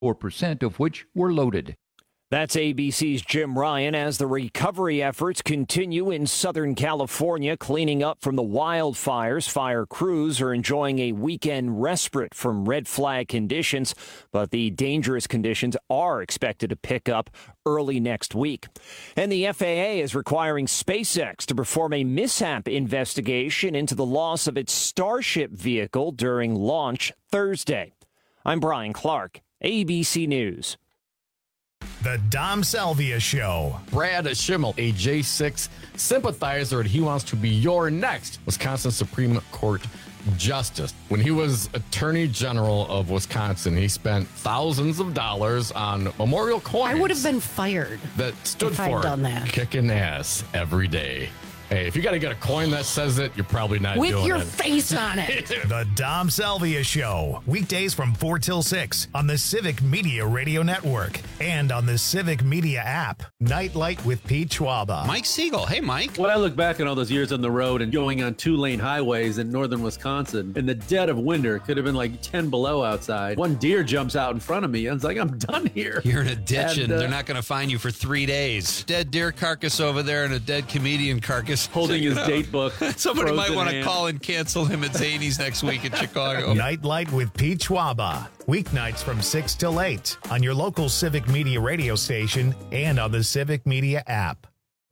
4% of which were loaded. That's ABC's Jim Ryan as the recovery efforts continue in Southern California, cleaning up from the wildfires. Fire crews are enjoying a weekend respite from red flag conditions, but the dangerous conditions are expected to pick up early next week. And the FAA is requiring SpaceX to perform a mishap investigation into the loss of its Starship vehicle during launch Thursday. I'm Brian Clark, ABC News. The Dom Salvia Show. Brad Schimmel, a J6 sympathizer, and he wants to be your next Wisconsin Supreme Court justice. When he was Attorney General of Wisconsin, he spent thousands of dollars on memorial coins. I would have been fired. That stood if for I'd done that. Kicking ass every day. Hey, if you got to get a coin that says it, you're probably not doing it. With your face on it. The Dom Salvia Show. Weekdays from 4 till 6 on the Civic Media Radio Network and on the Civic Media app. Nightlight with Pete Schwaba. Mike Siegel. Hey, Mike. When I look back on all those years on the road and going on 2-lane highways in northern Wisconsin, in the dead of winter, it could have been like 10 below outside. One deer jumps out in front of me. I was like, I'm done here. You're in a ditch and they're not going to find you for 3 days. Dead deer carcass over there and a dead comedian carcass. Holding his date book. Somebody might want to call and cancel him at Zany's next week in Chicago. Nightlight with Pete Schwaba. Weeknights from 6 till 8 on your local Civic Media radio station and on the Civic Media app.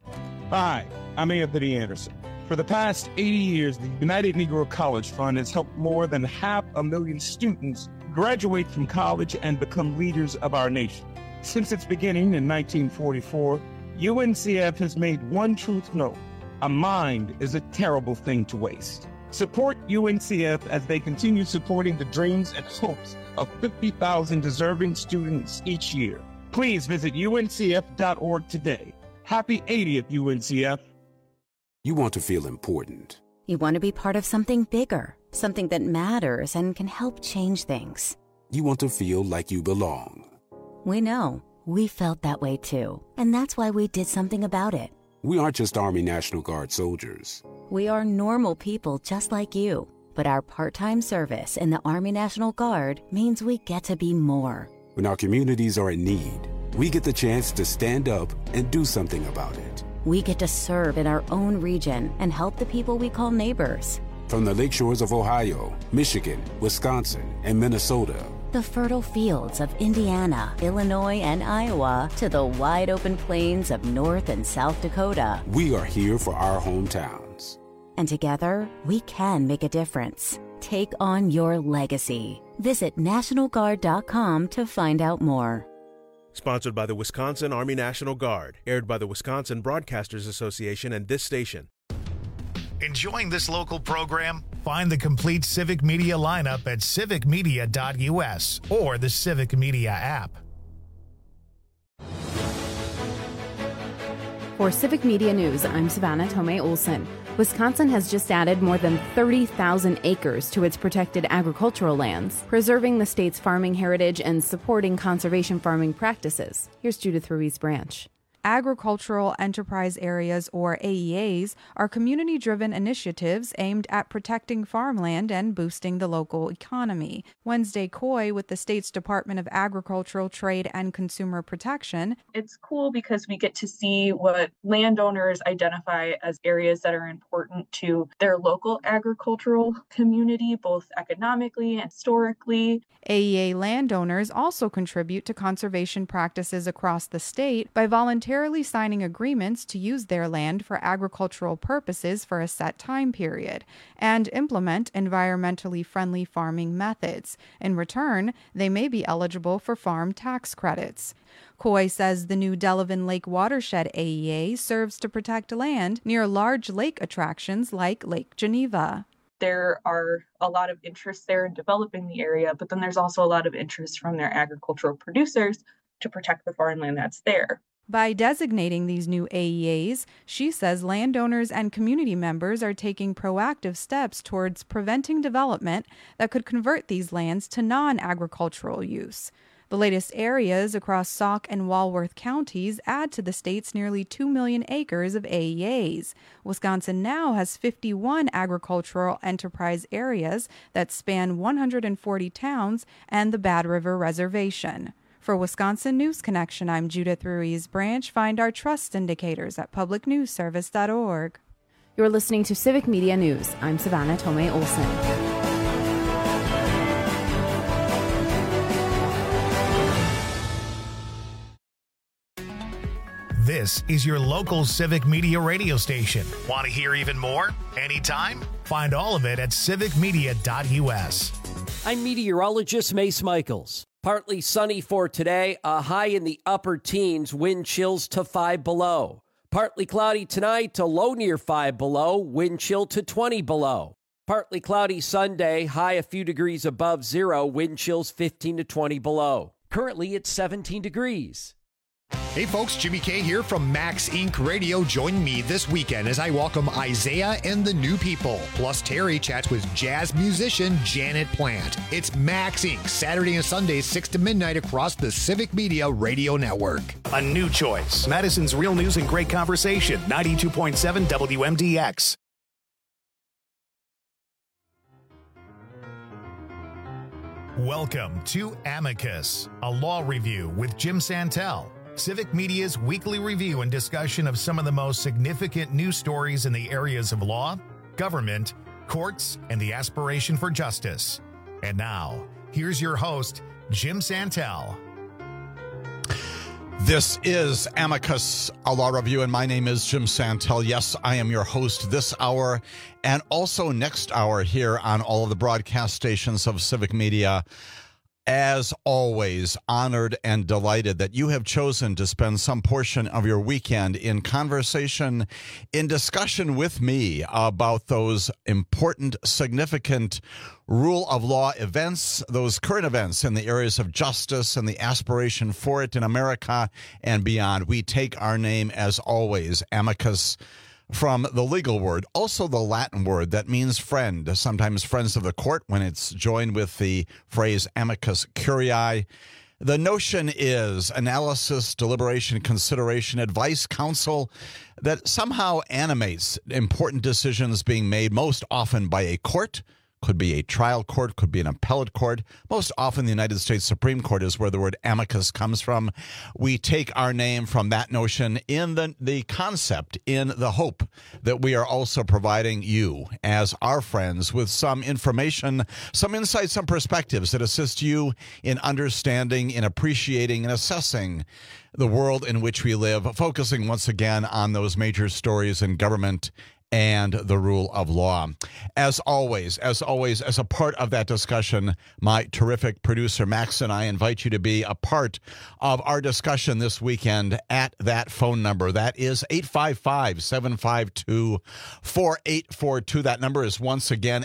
Hi, I'm Anthony Anderson. For the past 80 years, the United Negro College Fund has helped more than 500,000 students graduate from college and become leaders of our nation. Since its beginning in 1944, UNCF has made one truth known. A mind is a terrible thing to waste. Support UNCF as they continue supporting the dreams and hopes of 50,000 deserving students each year. Please visit uncf.org today. Happy 80th, UNCF. You want to feel important. You want to be part of something bigger, something that matters and can help change things. You want to feel like you belong. We know. We felt that way too. And that's why we did something about it. We aren't just Army National Guard soldiers. We are normal people just like you. But our part-time service in the Army National Guard means we get to be more. When our communities are in need, we get the chance to stand up and do something about it. We get to serve in our own region and help the people we call neighbors. From the lakeshores of Ohio, Michigan, Wisconsin, and Minnesota, the fertile fields of Indiana, Illinois, and Iowa, to the wide open plains of North and South Dakota. We are here for our hometowns. And together, we can make a difference. Take on your legacy. Visit NationalGuard.com to find out more. Sponsored by the Wisconsin Army National Guard. Aired by the Wisconsin Broadcasters Association and this station. Enjoying this local program? Find the complete Civic Media lineup at civicmedia.us or the Civic Media app. For Civic Media News, I'm Savannah Tomei Olson. Wisconsin has just added more than 30,000 acres to its protected agricultural lands, preserving the state's farming heritage and supporting conservation farming practices. Here's Judith Ruiz-Branch. Agricultural Enterprise Areas, or AEAs, are community-driven initiatives aimed at protecting farmland and boosting the local economy. Wednesday Coy with the state's Department of Agricultural Trade and Consumer Protection. It's cool because we get to see what landowners identify as areas that are important to their local agricultural community, both economically and historically. AEA landowners also contribute to conservation practices across the state by voluntarily signing agreements to use their land for agricultural purposes for a set time period and implement environmentally friendly farming methods. In return, they may be eligible for farm tax credits. Coy says the new Delavan Lake Watershed AEA serves to protect land near large lake attractions like Lake Geneva. There are a lot of interest there in developing the area, but then there's also a lot of interest from their agricultural producers to protect the farmland that's there. By designating these new AEAs, she says landowners and community members are taking proactive steps towards preventing development that could convert these lands to non-agricultural use. The latest areas across Sauk and Walworth counties add to the state's nearly 2 million acres of AEAs. Wisconsin now has 51 agricultural enterprise areas that span 140 towns and the Bad River Reservation. For Wisconsin News Connection, I'm Judith Ruiz Branch. Find our trust indicators at publicnewsservice.org. You're listening to Civic Media News. I'm Savannah Tomei Olson. This is your local Civic Media radio station. Want to hear even more? Anytime? Find all of it at civicmedia.us. I'm meteorologist Mace Michaels. Partly sunny for today, a high in the upper teens, wind chills to 5 below. Partly cloudy tonight, a low near 5 below, wind chill to 20 below. Partly cloudy Sunday, high a few degrees above zero, wind chills 15 to 20 below. Currently it's 17 degrees. Hey folks, Jimmy K here from Max Inc. Radio. Join me this weekend as I welcome Isaiah and the New People. Plus Terry chats with jazz musician Janet Plant. It's Max Inc. Saturday and Sunday, 6 to midnight across the Civic Media Radio Network. A new choice. Madison's Real News and Great Conversation. 92.7 WMDX. Welcome to Amicus, a law review with Jim Santel. Civic Media's weekly review and discussion of some of the most significant news stories in the areas of law, government, courts, and the aspiration for justice. And now, here's your host, Jim Santel. This is Amicus, a law review, and my name is Jim Santel. Yes, I am your host this hour and also next hour here on all of the broadcast stations of Civic Media. As always, honored and delighted that you have chosen to spend some portion of your weekend in conversation, in discussion with me about those important, significant rule of law events, those current events in the areas of justice and the aspiration for it in America and beyond. We take our name, as always, amicus, from the legal word, also the Latin word that means friend, sometimes friends of the court when it's joined with the phrase amicus curiae. The notion is analysis, deliberation, consideration, advice, counsel that somehow animates important decisions being made most often by a court. Could be a trial court, could be an appellate court. Most often the United States Supreme Court is where the word amicus comes from. We take our name from that notion in the concept, in the hope that we are also providing you as our friends with some information, some insights, some perspectives that assist you in understanding, in appreciating, and assessing the world in which we live, focusing once again on those major stories in government and the rule of law. As always, as a part of that discussion, my terrific producer, Max, and I invite you to be a part of our discussion this weekend at that phone number. That is 855-752-4842. That number is once again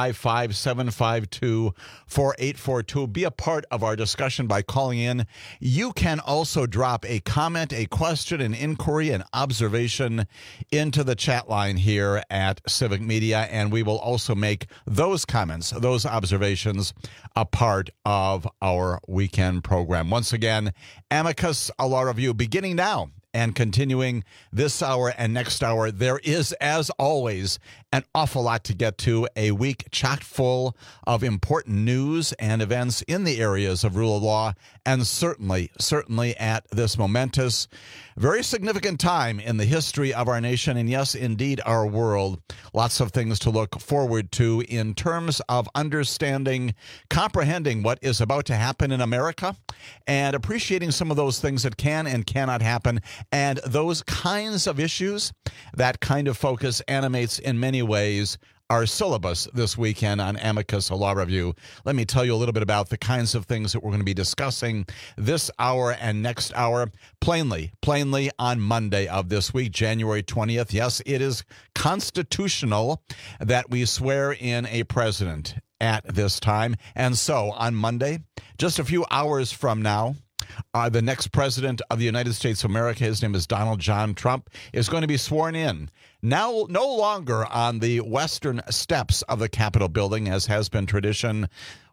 855-752-4842. Be a part of our discussion by calling in. You can also drop a comment, a question, an inquiry, an observation into the chat line here at Civic Media, and we will also make those comments, those observations, a part of our weekend program. Once again, Amicus, a law review, beginning now and continuing this hour and next hour. There is, as always, an awful lot to get to, a week chock full of important news and events in the areas of rule of law, and certainly at this momentous, very significant time in the history of our nation, and yes, indeed, our world. Lots of things to look forward to in terms of understanding, comprehending what is about to happen in America, and appreciating some of those things that can and cannot happen. And those kinds of issues, that kind of focus animates in many ways our syllabus this weekend on Amicus, a law review. Let me tell you a little bit about the kinds of things that we're going to be discussing this hour and next hour. Plainly on Monday of this week, January 20th. Yes, it is constitutional that we swear in a president at this time. And so on Monday, just a few hours from now, the next president of the United States of America, his name is Donald John Trump, is going to be sworn in. Now, no longer on the western steps of the Capitol building, as has been tradition.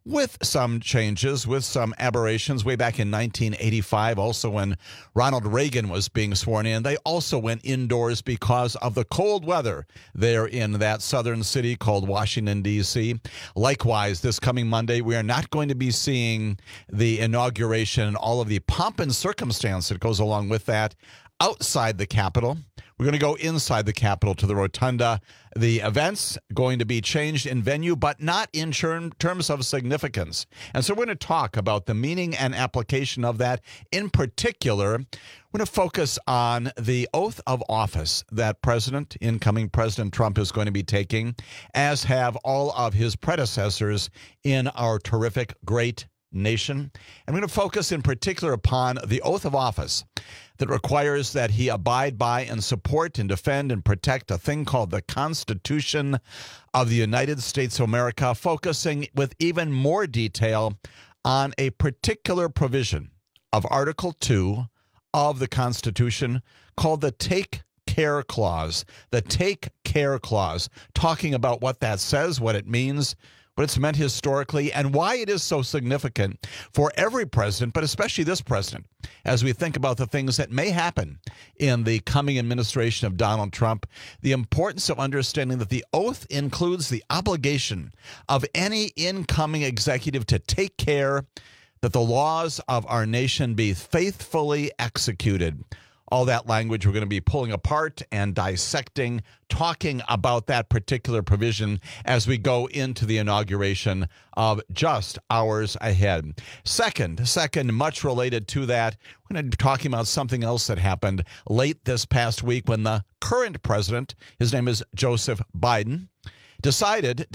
with some changes, with some aberrations. Way back in 1985, also when Ronald Reagan was being sworn in, they also went indoors because of the cold weather there in that southern city called Washington, D.C. Likewise, this coming Monday, we are not going to be seeing the inauguration and all of the pomp and circumstance that goes along with that outside the Capitol. We're going to go inside the Capitol to the Rotunda. The event's going to be changed in venue, but not in terms of significance. And so we're going to talk about the meaning and application of that. In particular, we're going to focus on the oath of office that incoming President Trump is going to be taking, as have all of his predecessors in our terrific, great nation. And we're going to focus in particular upon the oath of office that requires that he abide by and support and defend and protect a thing called the Constitution of the United States of America, focusing with even more detail on a particular provision of Article 2 of the Constitution called the Take Care Clause. The Take Care Clause, talking about what that says, what it means, what it's meant historically, and why it is so significant for every president, but especially this president, as we think about the things that may happen in the coming administration of Donald Trump. The importance of understanding that the oath includes the obligation of any incoming executive to take care that the laws of our nation be faithfully executed. All that language we're going to be pulling apart and dissecting, talking about that particular provision as we go into the inauguration of just hours ahead. Second, much related to that, we're going to be talking about something else that happened late this past week when the current president, his name is Joseph Biden, decided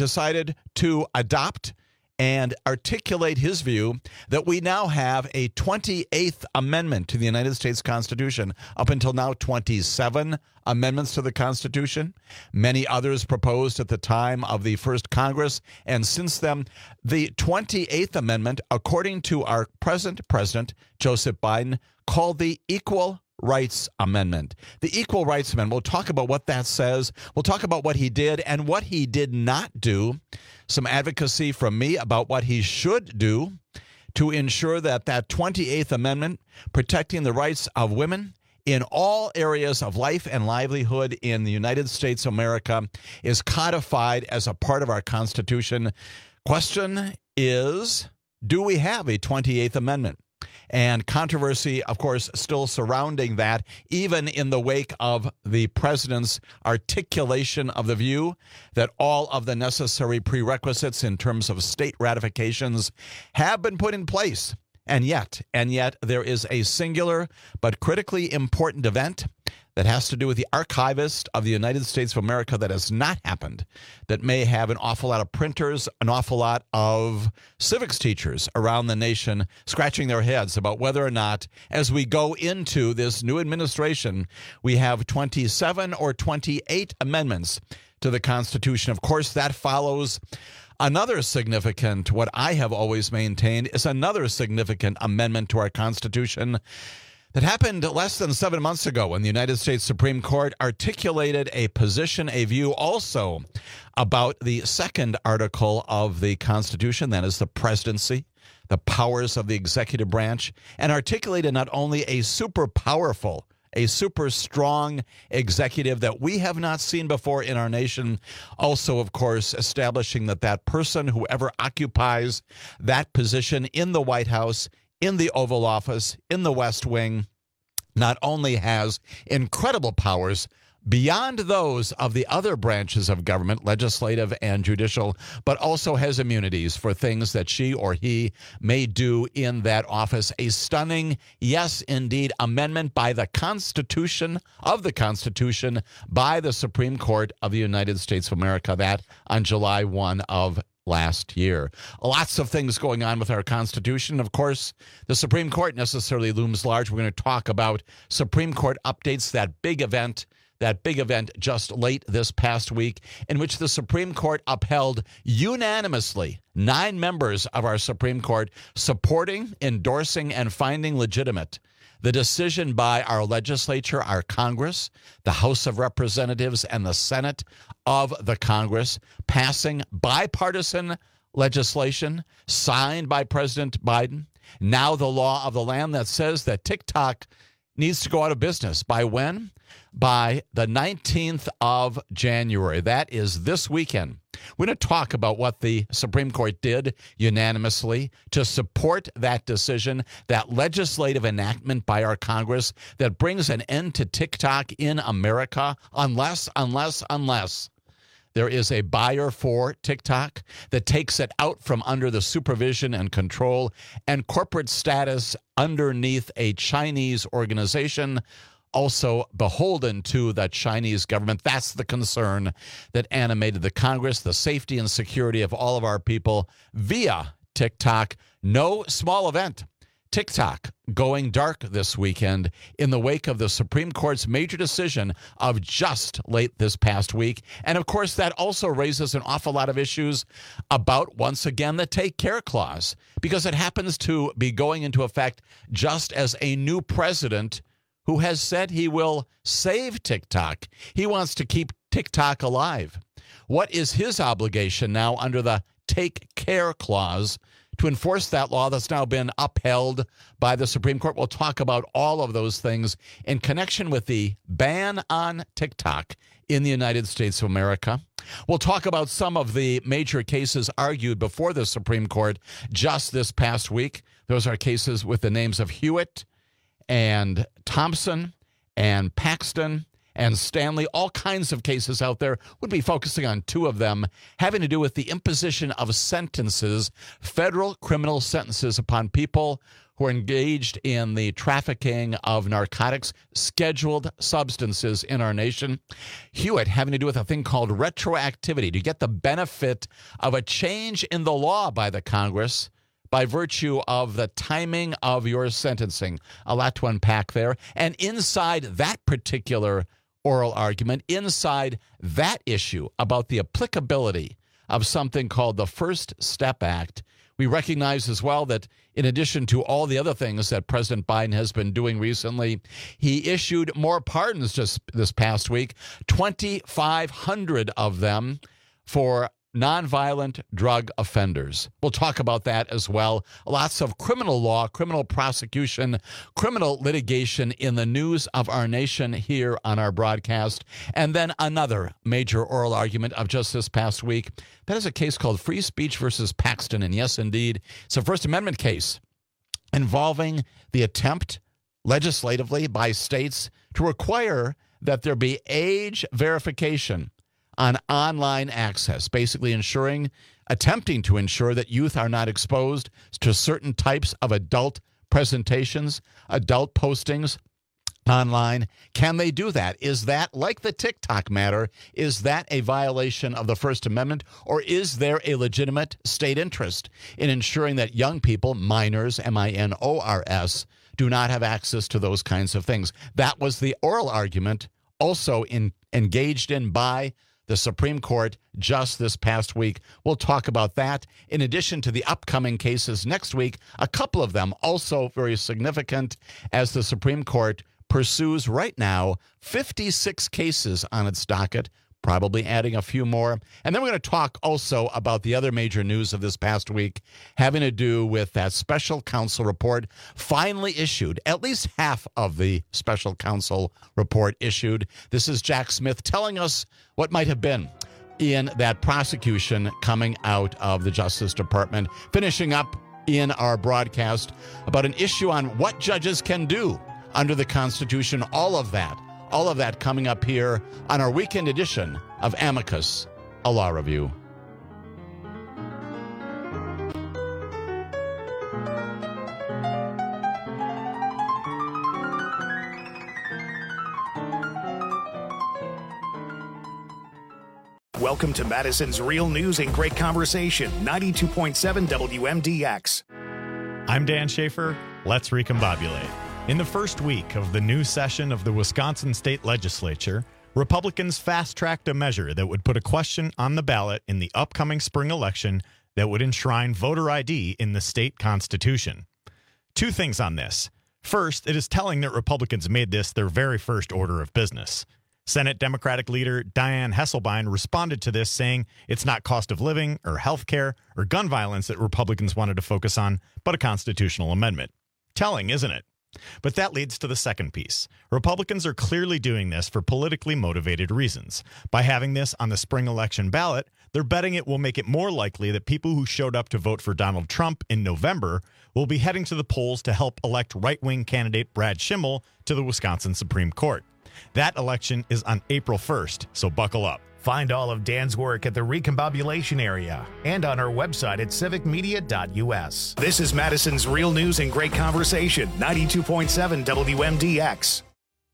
to adopt and articulate his view that we now have a 28th Amendment to the United States Constitution. Up until now, 27 amendments to the Constitution. Many others proposed at the time of the first Congress. And since then, the 28th Amendment, according to our present president, Joseph Biden, called the Equal Rights Amendment. The Equal Rights Amendment, we'll talk about what that says. We'll talk about what he did and what he did not do. Some advocacy from me about what he should do to ensure that that 28th Amendment, protecting the rights of women in all areas of life and livelihood in the United States of America, is codified as a part of our Constitution. Question is, do we have a 28th Amendment? And controversy, of course, still surrounding that, even in the wake of the president's articulation of the view that all of the necessary prerequisites in terms of state ratifications have been put in place. And yet, there is a singular but critically important event that has to do with the archivist of the United States of America that has not happened, that may have an awful lot of printers, an awful lot of civics teachers around the nation scratching their heads about whether or not, as we go into this new administration, we have 27 or 28 amendments to the Constitution. Of course, that follows another significant, what I have always maintained, is another significant amendment to our Constitution that happened less than 7 months ago when the United States Supreme Court articulated a position, a view also about the second article of the Constitution, that is the presidency, the powers of the executive branch, and articulated not only a super powerful, a super strong executive that we have not seen before in our nation, also, of course, establishing that that person, whoever occupies that position in the White House, in the Oval Office, in the West Wing, not only has incredible powers beyond those of the other branches of government, legislative and judicial, but also has immunities for things that she or he may do in that office. A stunning, yes, indeed, amendment by the Constitution of the Constitution by the Supreme Court of the United States of America, that on July 1 of last year. Lots of things going on with our Constitution. Of course, the Supreme Court necessarily looms large. We're going to talk about Supreme Court updates, that big event just late this past week, in which the Supreme Court upheld unanimously 9 members of our Supreme Court supporting, endorsing, and finding legitimate the decision by our legislature, our Congress, the House of Representatives, and the Senate of the Congress, passing bipartisan legislation signed by President Biden. Now the law of the land that says that TikTok needs to go out of business. By when? By the 19th of January. That is this weekend. We're going to talk about what the Supreme Court did unanimously to support that decision, that legislative enactment by our Congress that brings an end to TikTok in America, unless there is a buyer for TikTok that takes it out from under the supervision and control and corporate status underneath a Chinese organization, also beholden to the Chinese government. That's the concern that animated the Congress, the safety and security of all of our people via TikTok. No small event. TikTok going dark this weekend in the wake of the Supreme Court's major decision of just late this past week. And, of course, that also raises an awful lot of issues about, once again, the Take Care Clause, because it happens to be going into effect just as a new president who has said he will save TikTok. He wants to keep TikTok alive. What is his obligation now under the Take Care Clause to enforce that law that's now been upheld by the Supreme Court? We'll talk about all of those things in connection with the ban on TikTok in the United States of America. We'll talk about some of the major cases argued before the Supreme Court just this past week. Those are cases with the names of Hewitt and Thompson and Paxton and Stanley, all kinds of cases out there. We'll be focusing on two of them having to do with the imposition of sentences, federal criminal sentences upon people who are engaged in the trafficking of narcotics, scheduled substances in our nation. Hewitt having to do with a thing called retroactivity, to get the benefit of a change in the law by the Congress by virtue of the timing of your sentencing. A lot to unpack there. And inside that particular oral argument, inside that issue about the applicability of something called the First Step Act, we recognize as well that in addition to all the other things that President Biden has been doing recently, he issued more pardons just this past week, 2,500 of them for nonviolent drug offenders. We'll talk about that as well. Lots of criminal law, criminal prosecution, criminal litigation in the news of our nation here on our broadcast. And then another major oral argument of just this past week. That is a case called Free Speech versus Paxton. And yes, indeed, it's a First Amendment case involving the attempt legislatively by states to require that there be age verification on online access, basically attempting to ensure that youth are not exposed to certain types of adult presentations, adult postings online. Can they do that? Is that, like the TikTok matter, is that a violation of the First Amendment, or is there a legitimate state interest in ensuring that young people, minors, M-I-N-O-R-S, do not have access to those kinds of things? That was the oral argument also engaged in by the Supreme Court just this past week. We'll talk about that. In addition to the upcoming cases next week, a couple of them also very significant as the Supreme Court pursues right now 56 cases on its docket, probably adding a few more. And then we're going to talk also about the other major news of this past week having to do with that special counsel report finally issued, at least half of the special counsel report issued. This is Jack Smith telling us what might have been in that prosecution coming out of the Justice Department, finishing up in our broadcast about an issue on what judges can do under the Constitution, all of that coming up here on our weekend edition of Amicus, a Law Review. Welcome to Madison's Real News and Great Conversation, 92.7 WMDX. I'm Dan Schaefer. Let's recombobulate. In the first week of the new session of the Wisconsin State Legislature, Republicans fast-tracked a measure that would put a question on the ballot in the upcoming spring election that would enshrine voter ID in the state constitution. Two things on this. First, it is telling that Republicans made this their very first order of business. Senate Democratic leader Dianne Hesselbein responded to this, saying it's not cost of living or health care or gun violence that Republicans wanted to focus on, but a constitutional amendment. Telling, isn't it? But that leads to the second piece. Republicans are clearly doing this for politically motivated reasons. By having this on the spring election ballot, they're betting it will make it more likely that people who showed up to vote for Donald Trump in November will be heading to the polls to help elect right-wing candidate Brad Schimmel to the Wisconsin Supreme Court. That election is on April 1st, so buckle up. Find all of Dan's work at the Recombobulation Area and on our website at civicmedia.us. This is Madison's Real News and Great Conversation, 92.7 WMDX.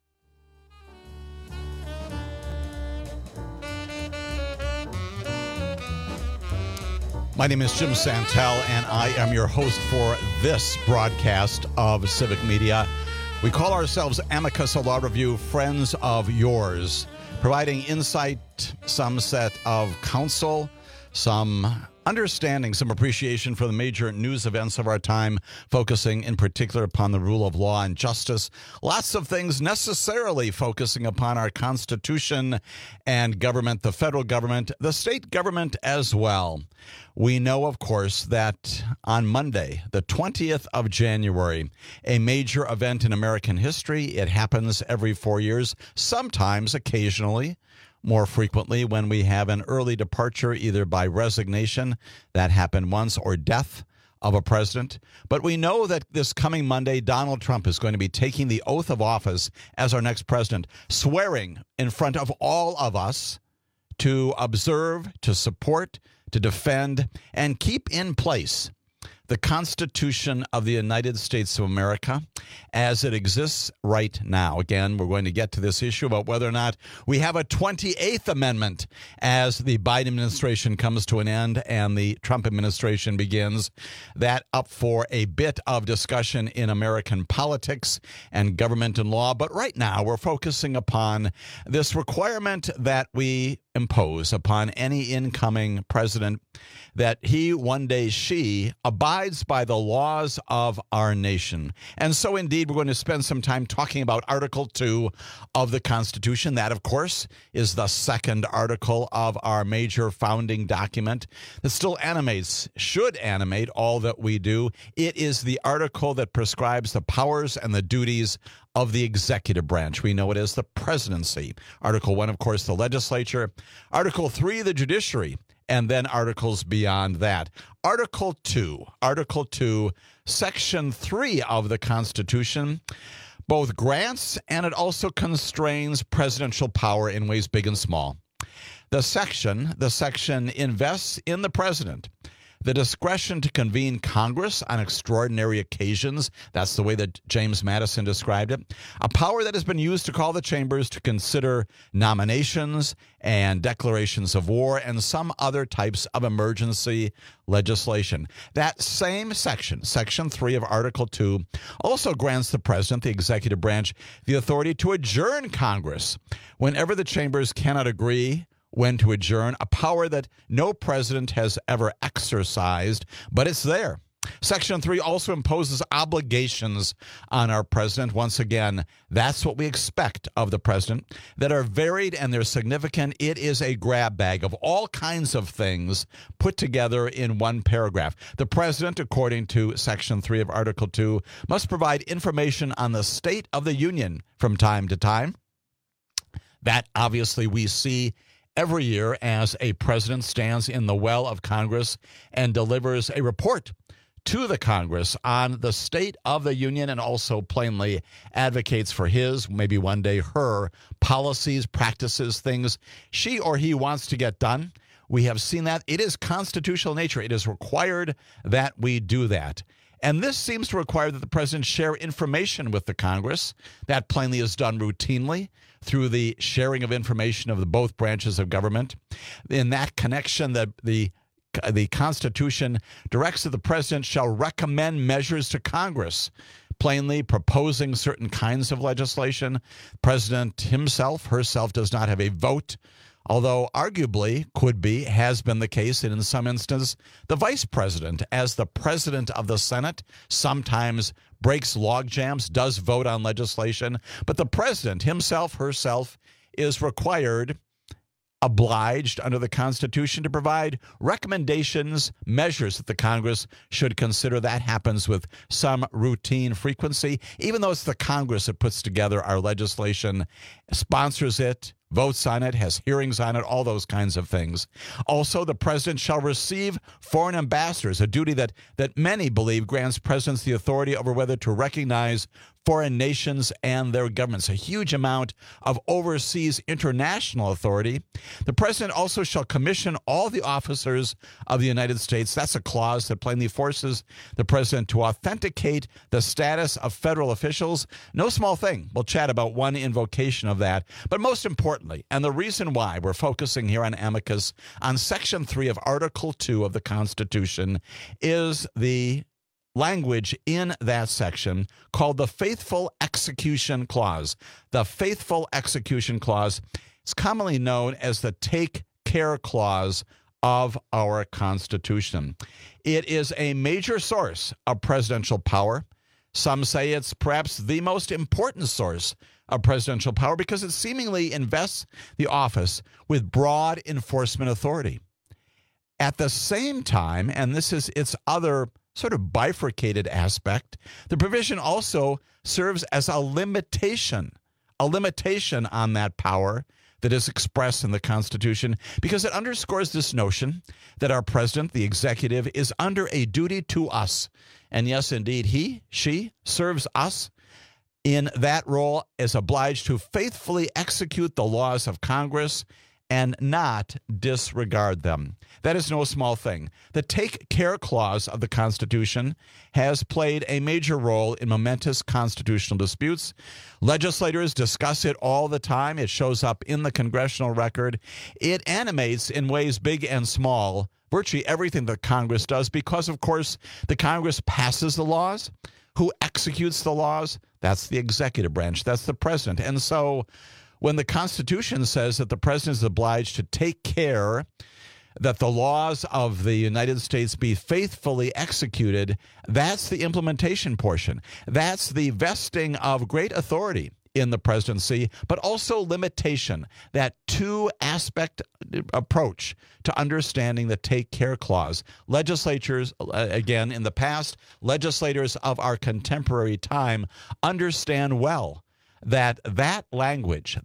My name is Jim Santel, and I am your host for this broadcast of Civic Media. We call ourselves Amicus, a law review, friends of yours, providing insight, some set of counsel, some understanding, some appreciation for the major news events of our time, focusing in particular upon the rule of law and justice. Lots of things necessarily focusing upon our Constitution and government, the federal government, the state government as well. We know, of course, that on Monday, the 20th of January, a major event in American history. It happens every 4 years, sometimes, occasionally, more frequently when we have an early departure, either by resignation, that happened once, or death of a president. But we know that this coming Monday, Donald Trump is going to be taking the oath of office as our next president, swearing in front of all of us to observe, to support, to defend, and keep in place the Constitution of the United States of America as it exists right now. Again, we're going to get to this issue about whether or not we have a 28th Amendment as the Biden administration comes to an end and the Trump administration begins. That up for a bit of discussion in American politics and government and law. But right now, we're focusing upon this requirement that we impose upon any incoming president, that he, one day she, abides by the laws of our nation. And so indeed, we're going to spend some time talking about Article 2 of the Constitution. That, of course, is the second article of our major founding document that still should animate all that we do. It is the article that prescribes the powers and the duties of the executive branch. We know it as the presidency. Article 1, of course, the legislature. Article 3, the judiciary. And then articles beyond that. Article 2, Section 3 of the Constitution both grants and it also constrains presidential power in ways big and small. The section invests in the president the discretion to convene Congress on extraordinary occasions. That's the way that James Madison described it. A power that has been used to call the chambers to consider nominations and declarations of war and some other types of emergency legislation. That same section, Section 3 of Article 2, also grants the president, the executive branch, the authority to adjourn Congress whenever the chambers cannot agree when to adjourn, a power that no president has ever exercised, but it's there. Section 3 also imposes obligations on our president. Once again, that's what we expect of the president, that are varied and they're significant. It is a grab bag of all kinds of things put together in one paragraph. The president, according to Section 3 of Article 2, must provide information on the state of the union from time to time. That, obviously, we see every year as a president stands in the well of Congress and delivers a report to the Congress on the state of the union and also plainly advocates for his, maybe one day her, policies, practices, things she or he wants to get done. We have seen that. It is constitutional nature. It is required that we do that. And this seems to require that the president share information with the Congress. That plainly is done routinely through the sharing of information of the both branches of government. In that connection, the Constitution directs that the president shall recommend measures to Congress, plainly proposing certain kinds of legislation. The president himself, herself, does not have a vote, although arguably could be, has been the case, and in some instances, the vice president, as the president of the Senate, sometimes breaks log jams, does vote on legislation. But the president himself, herself, is required, obliged under the Constitution to provide recommendations, measures that the Congress should consider. That happens with some routine frequency, even though it's the Congress that puts together our legislation, sponsors it, votes on it, has hearings on it, all those kinds of things. Also, the president shall receive foreign ambassadors, a duty that many believe grants presidents the authority over whether to recognize foreign nations and their governments, a huge amount of overseas international authority. The president also shall commission all the officers of the United States. That's a clause that plainly forces the president to authenticate the status of federal officials. No small thing. We'll chat about one invocation of that. But most importantly, and the reason why we're focusing here on Amicus, on Section 3 of Article 2 of the Constitution, is the language in that section called the Faithful Execution Clause. The Faithful Execution Clause is commonly known as the Take Care Clause of our Constitution. It is a major source of presidential power. Some say it's perhaps the most important source of presidential power because it seemingly invests the office with broad enforcement authority. At the same time, and this is its other sort of bifurcated aspect, the provision also serves as a limitation on that power that is expressed in the Constitution, because it underscores this notion that our president, the executive, is under a duty to us. And yes, indeed, she serves us. In that role, is obliged to faithfully execute the laws of Congress and not disregard them. That is no small thing. The Take Care Clause of the Constitution has played a major role in momentous constitutional disputes. Legislators discuss it all the time. It shows up in the congressional record. It animates in ways big and small virtually everything that Congress does because, of course, the Congress passes the laws. Who executes the laws? That's the executive branch. That's the president. And so when the Constitution says that the president is obliged to take care that the laws of the United States be faithfully executed, that's the implementation portion. That's the vesting of great authority in the presidency, but also limitation, that two-aspect approach to understanding the Take Care Clause. Legislatures, again, in the past, legislators of our contemporary time understand well that language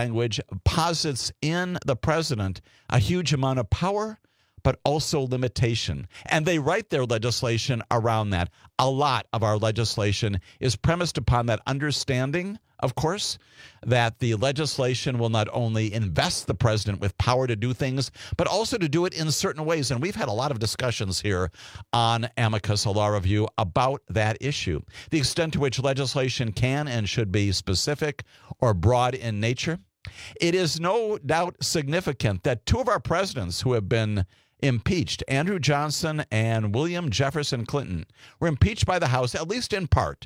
posits in the president a huge amount of power, but also limitation. And they write their legislation around that. A lot of our legislation is premised upon that understanding, of course, that the legislation will not only invest the president with power to do things, but also to do it in certain ways. And we've had a lot of discussions here on Amicus, a law review, about that issue. The extent to which legislation can and should be specific or broad in nature. It is no doubt significant that two of our presidents who have been impeached, Andrew Johnson and William Jefferson Clinton, were impeached by the House, at least in part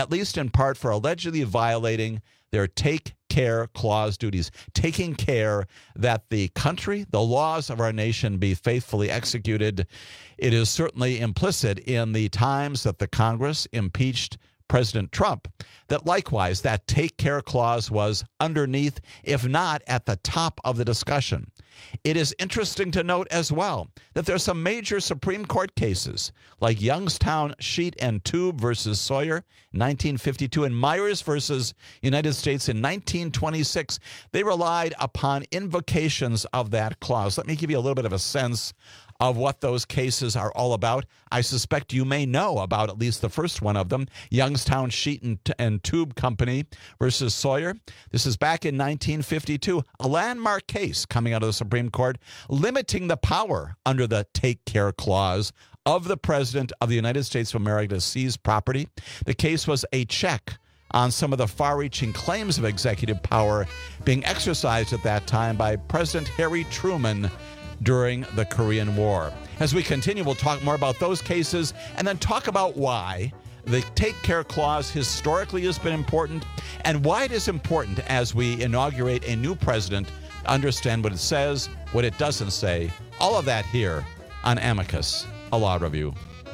for allegedly violating their Take Care Clause duties, taking care that the country, the laws of our nation be faithfully executed. It is certainly implicit in the times that the Congress impeached President Trump that likewise that Take Care Clause was underneath, if not at the top of the discussion. It is interesting to note as well that there's some major Supreme Court cases like Youngstown Sheet and Tube versus Sawyer, 1952, and Myers versus United States in 1926. They relied upon invocations of that clause. Let me give you a little bit of a sense of what those cases are all about. I suspect you may know about at least the first one of them, Youngstown Sheet and Tube Company versus Sawyer. This is back in 1952, a landmark case coming out of the Supreme Court limiting the power under the Take Care Clause of the President of the United States of America to seize property. The case was a check on some of the far-reaching claims of executive power being exercised at that time by President Harry Truman during the Korean War. As we continue, we'll talk more about those cases and then talk about why the Take Care Clause historically has been important and why it is important as we inaugurate a new president to understand what it says, what it doesn't say. All of that here on Amicus, a law review.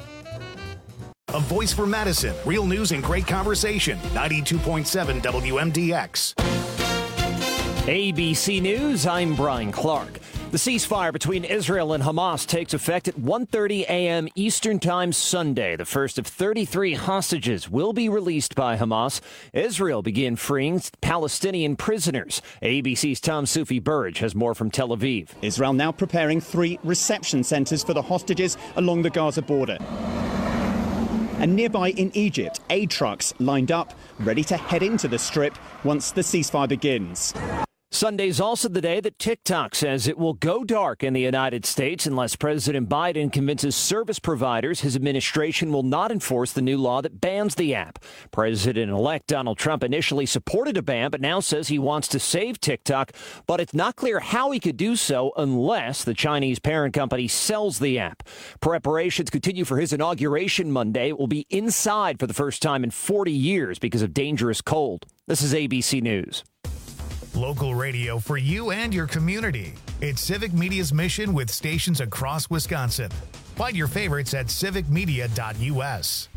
A voice for Madison. Real news and great conversation. 92.7 WMDX. ABC News, I'm Brian Clark. The ceasefire between Israel and Hamas takes effect at 1:30 a.m. Eastern Time Sunday. The first of 33 hostages will be released by Hamas. Israel began freeing Palestinian prisoners. ABC's Tom Sufi Burridge has more from Tel Aviv. Israel now preparing 3 reception centers for the hostages along the Gaza border. And nearby in Egypt, aid trucks lined up, ready to head into the Strip once the ceasefire begins. Sunday's also the day that TikTok says it will go dark in the United States unless President Biden convinces service providers his administration will not enforce the new law that bans the app. President-elect Donald Trump initially supported a ban, but now says he wants to save TikTok, but it's not clear how he could do so unless the Chinese parent company sells the app. Preparations continue for his inauguration Monday. It will be inside for the first time in 40 years because of dangerous cold. This is ABC News. Local radio for you and your community. It's Civic Media's mission with stations across Wisconsin. Find your favorites at civicmedia.us.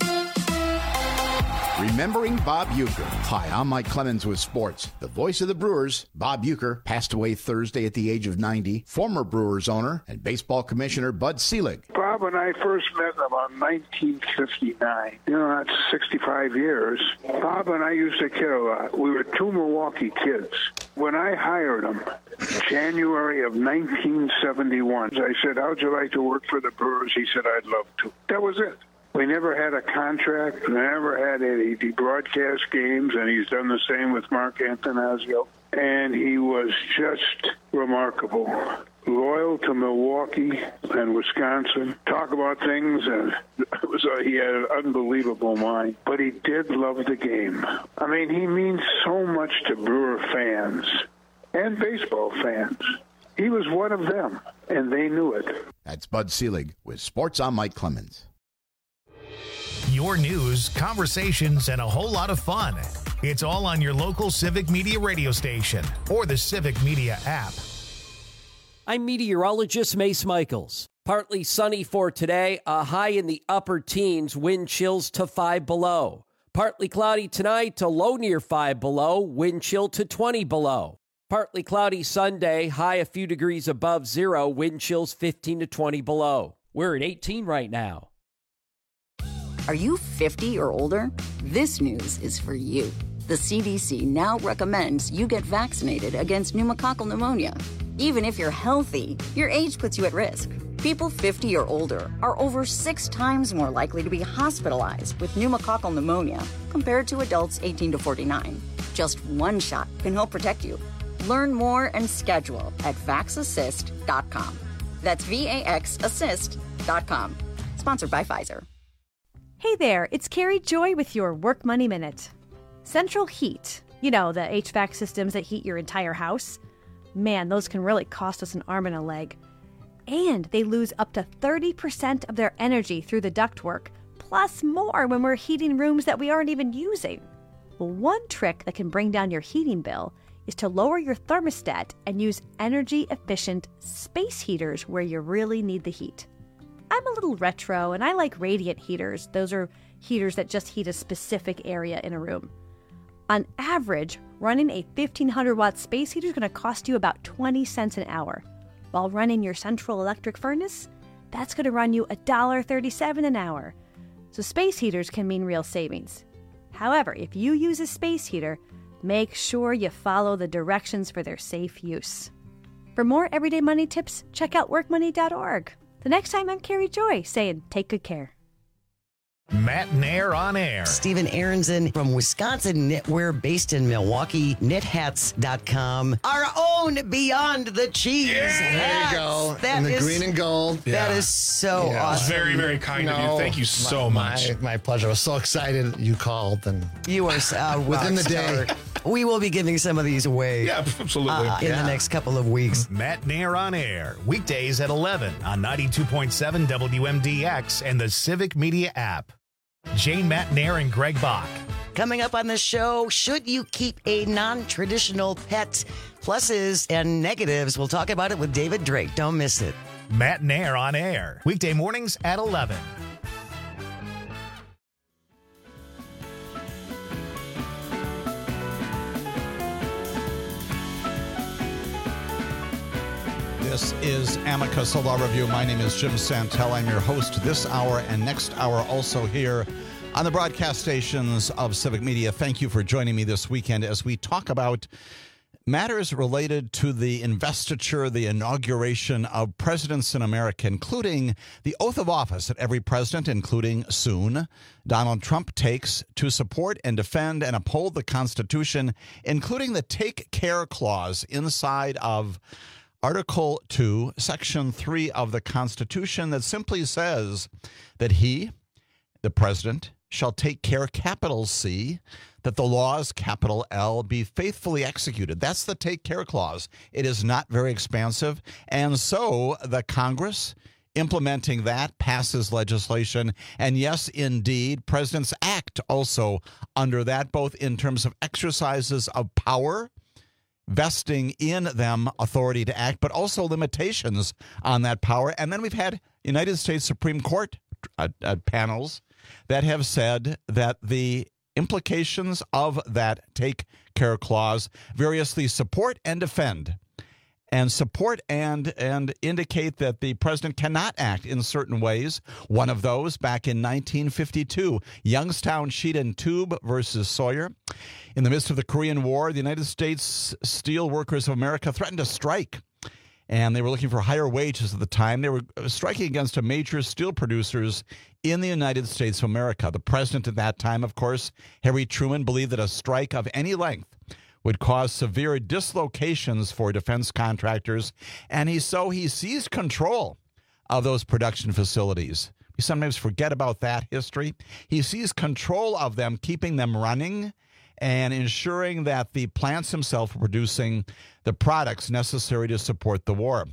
Remembering Bob Uecker. Hi, I'm Mike Clemens with sports. The voice of the Brewers, Bob Uecker, passed away Thursday at the age of 90. Former Brewers owner and baseball commissioner Bud Selig. Bob and I first met about 1959. That's 65 years. Bob and I used to kid a lot. We were 2 Milwaukee kids. When I hired him, January of 1971, I said, how'd you like to work for the Brewers? He said, I'd love to. That was it. We never had a contract, never had any broadcast games, and he's done the same with Mark Antanasio. And he was just remarkable. Loyal to Milwaukee and Wisconsin. Talk about things, and he had an unbelievable mind. But he did love the game. I mean, he means so much to Brewer fans and baseball fans. He was one of them, and they knew it. That's Bud Selig with Sports. I'm Mike Clemens. Your news, conversations, and a whole lot of fun. It's all on your local Civic Media radio station or the Civic Media app. I'm meteorologist Mace Michaels. Partly sunny for today, a high in the upper teens, wind chills to 5 below. Partly cloudy tonight, a low near 5 below, wind chill to 20 below. Partly cloudy Sunday, high a few degrees above zero, wind chills 15 to 20 below. We're at 18 right now. Are you 50 or older? This news is for you. The CDC now recommends you get vaccinated against pneumococcal pneumonia. Even if you're healthy, your age puts you at risk. People 50 or older are over 6 times more likely to be hospitalized with pneumococcal pneumonia compared to adults 18 to 49. Just one shot can help protect you. Learn more and schedule at vaxassist.com. That's VAXassist.com. Sponsored by Pfizer. Hey there, it's Carrie Joy with your Work Money Minute. Central Heat, the HVAC systems that heat your entire house. Man, those can really cost us an arm and a leg. And they lose up to 30% of their energy through the ductwork, plus more when we're heating rooms that we aren't even using. Well, one trick that can bring down your heating bill is to lower your thermostat and use energy-efficient space heaters where you really need the heat. I'm a little retro, and I like radiant heaters. Those are heaters that just heat a specific area in a room. On average, running a 1,500-watt space heater is going to cost you about 20 cents an hour. While running your central electric furnace, that's going to run you $1.37 an hour. So space heaters can mean real savings. However, if you use a space heater, make sure you follow the directions for their safe use. For more everyday money tips, check out workmoney.org. The next time, I'm Carrie Joy saying, take good care. Matt Nair on air. Stephen Aronson from Wisconsin Knitwear, based in Milwaukee. Knithats.com. Our own Beyond the Cheese hats. There you go. That in the is, green and gold. That is so awesome. It's very, very kind of you. Thank you so much. My pleasure. I was so excited you called. And you are within the day. We will be giving some of these away. Yeah, absolutely. In the next couple of weeks. Matt Nair on air. Weekdays at 11 on 92.7 WMDX and the Civic Media app. Jane Matt Nair and Greg Bach. Coming up on the show, should you keep a non-traditional pet? Pluses and negatives. We'll talk about it with David Drake. Don't miss it. Matt Nair on air. Weekday mornings at 11. This is Amicus, a law review. My name is Jim Santel. I'm your host this hour and next hour, also here on the broadcast stations of Civic Media. Thank you for joining me this weekend as we talk about matters related to the investiture, the inauguration of presidents in America, including the oath of office that every president, including soon Donald Trump, takes to support and defend and uphold the Constitution, including the Take Care Clause inside of Article 2, Section 3 of the Constitution that simply says that he, the president, shall take care, capital C, that the laws, capital L, be faithfully executed. That's the Take Care Clause. It is not very expansive. And so the Congress, implementing that, passes legislation. And yes, indeed, presidents act also under that, both in terms of exercises of power, vesting in them authority to act, but also limitations on that power. And then we've had United States Supreme Court panels that have said that the implications of that Take Care Clause variously support and defend, and support and indicate that the president cannot act in certain ways. One of those back in 1952, Youngstown Sheet and Tube versus Sawyer. In the midst of the Korean War, the United States Steel Workers of America threatened to strike, and they were looking for higher wages at the time. They were striking against major steel producers in the United States of America. The president at that time, of course, Harry Truman, believed that a strike of any length would cause severe dislocations for defense contractors, and he seized control of those production facilities. We sometimes forget about that history. He seized control of them, keeping them running and ensuring that the plants themselves were producing the products necessary to support the war.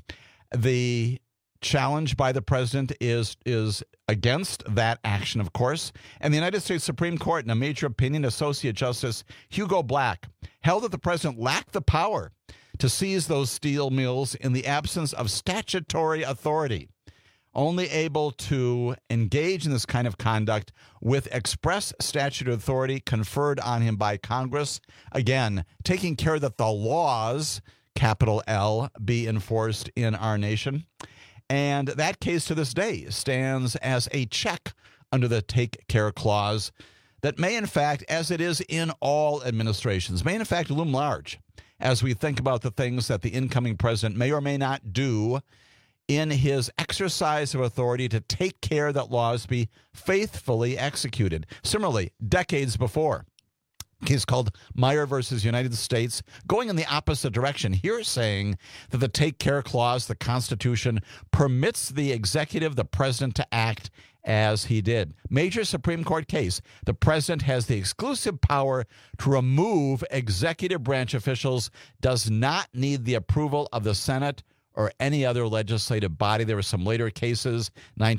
The challenge by the president is against that action, of course. And the United States Supreme Court, in a major opinion, Associate Justice Hugo Black held that the president lacked the power to seize those steel mills in the absence of statutory authority, only able to engage in this kind of conduct with express statutory authority conferred on him by Congress. Again, taking care that the laws, capital L, be enforced in our nation. And that case to this day stands as a check under the Take Care Clause that may, in fact, as it is in all administrations, may, in fact, loom large as we think about the things that the incoming president may or may not do in his exercise of authority to take care that laws be faithfully executed. Similarly, decades before, a case called Meyer versus United States, going in the opposite direction. Here saying that the Take Care Clause, the Constitution, permits the executive, the president, to act as he did. Major Supreme Court case. The president has the exclusive power to remove executive branch officials, does not need the approval of the Senate or any other legislative body. There were some later cases,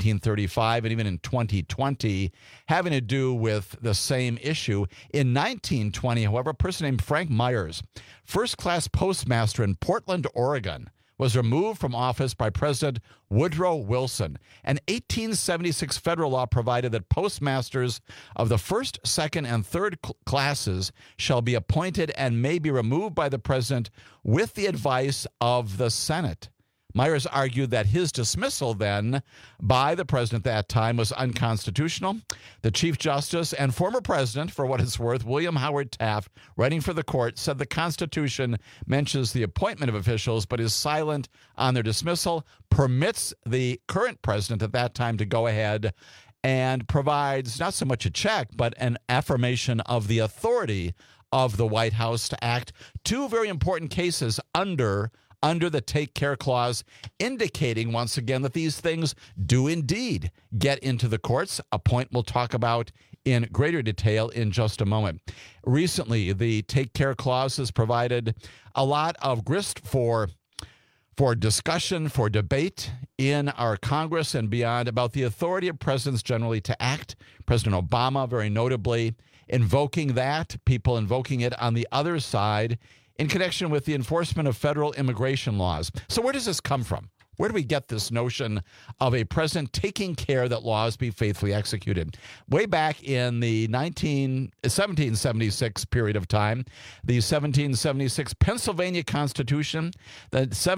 1935 and even in 2020, having to do with the same issue. In 1920, however, a person named Frank Myers, first-class postmaster in Portland, Oregon, was removed from office by President Woodrow Wilson. An 1876 federal law provided that postmasters of the first, second, and third classes shall be appointed and may be removed by the president with the advice of the Senate. Myers argued that his dismissal then by the president at that time was unconstitutional. The Chief Justice and former president, for what it's worth, William Howard Taft, writing for the court, said the Constitution mentions the appointment of officials but is silent on their dismissal, permits the current president at that time to go ahead and provides not so much a check but an affirmation of the authority of the White House to act. Two very important cases under the Take Care Clause, indicating once again that these things do indeed get into the courts, a point we'll talk about in greater detail in just a moment. Recently, the Take Care Clause has provided a lot of grist for discussion, for debate in our Congress and beyond about the authority of presidents generally to act. President Obama, very notably, invoking that, people invoking it on the other side in connection with the enforcement of federal immigration laws. So where does this come from? Where do we get this notion of a president taking care that laws be faithfully executed? Way back in the 1776 period of time, the 1776 Pennsylvania Constitution, the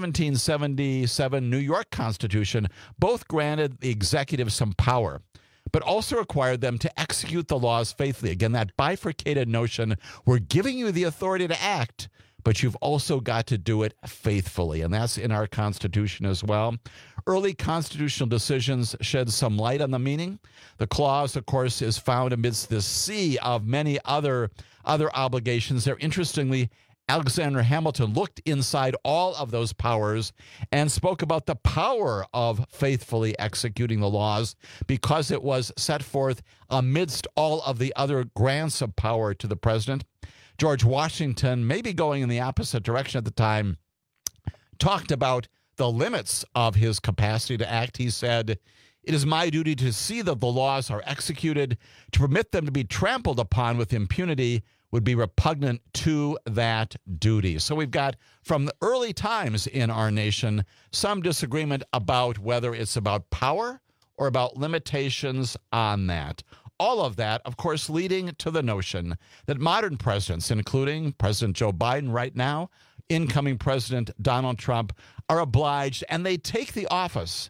1777 New York Constitution, both granted the executive some power, but also required them to execute the laws faithfully. Again, that bifurcated notion, we're giving you the authority to act, but you've also got to do it faithfully, and that's in our Constitution as well. Early constitutional decisions shed some light on the meaning. The clause, of course, is found amidst this sea of many other obligations there. Interestingly, Alexander Hamilton looked inside all of those powers and spoke about the power of faithfully executing the laws because it was set forth amidst all of the other grants of power to the president. George Washington, maybe going in the opposite direction at the time, talked about the limits of his capacity to act. He said, "It is my duty to see that the laws are executed. To permit them to be trampled upon with impunity would be repugnant to that duty." So we've got, from the early times in our nation, some disagreement about whether it's about power or about limitations on that. All of that, of course, leading to the notion that modern presidents, including President Joe Biden right now, incoming President Donald Trump, are obliged, and they take the office